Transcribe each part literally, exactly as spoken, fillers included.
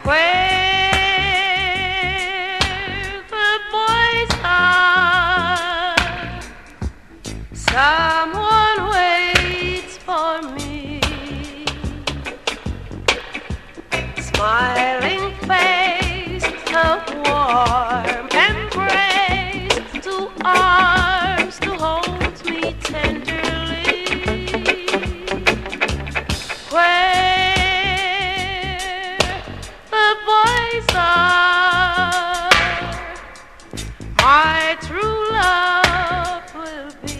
Where the boys are, someone waits for me. Smiling face, a warm embrace, two arms to hold me tenderly. Where the boys are, my true love will be.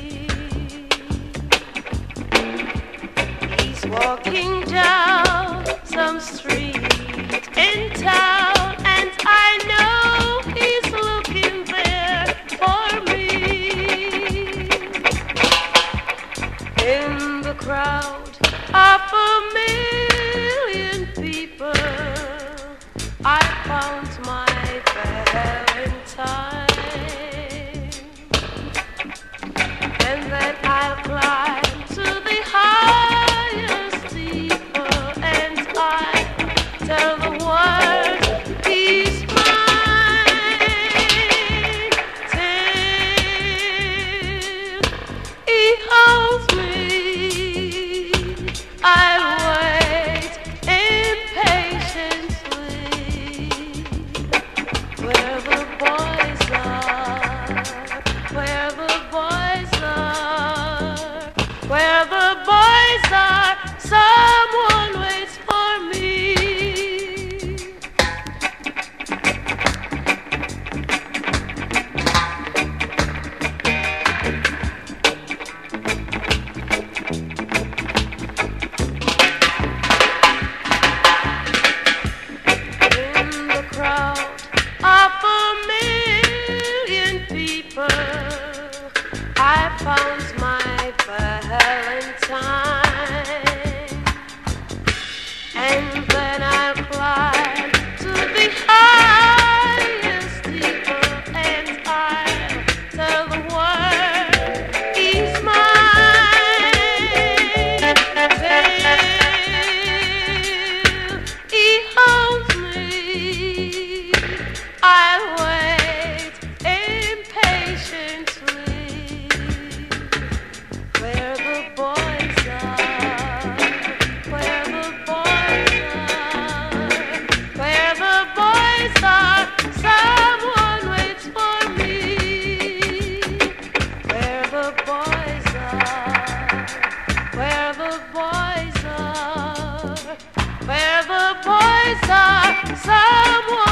He's walking down some street in town, and I know he's looking there for me. In the crowd of a million people, I found my Valentine, and then I'll climb to the highest steeple, and I'll tell the world he's mine, till he holds me. I'll wait impatiently. Where the boys are, where the boys are, where the boys are, someone waits for me. In the crowd of a million people, I found my Valentine, and then I'll climb to the highest steeple, and I'll tell the world he's mine, till he holds me. I'll wait impatiently. Where the boys are, where the boys are, where the boys are, someone waits for me. Where the boys are, where the boys are, where the boys are, someone